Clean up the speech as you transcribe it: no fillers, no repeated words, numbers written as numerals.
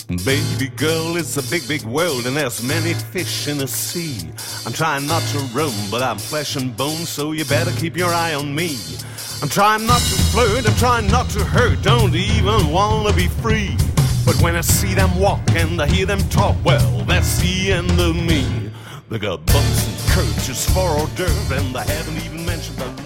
Baby girl, it's a big, big world, and there's many fish in the sea. I'm trying not to roam, but I'm flesh and bone, so you better keep your eye on me. I'm trying not to flirt, I'm trying not to hurt, don't even wanna be free. But when I see them walk and I hear them talk, well, that's the end of me. They got butts and curves just for hors d'oeuvre, and I haven't even mentioned the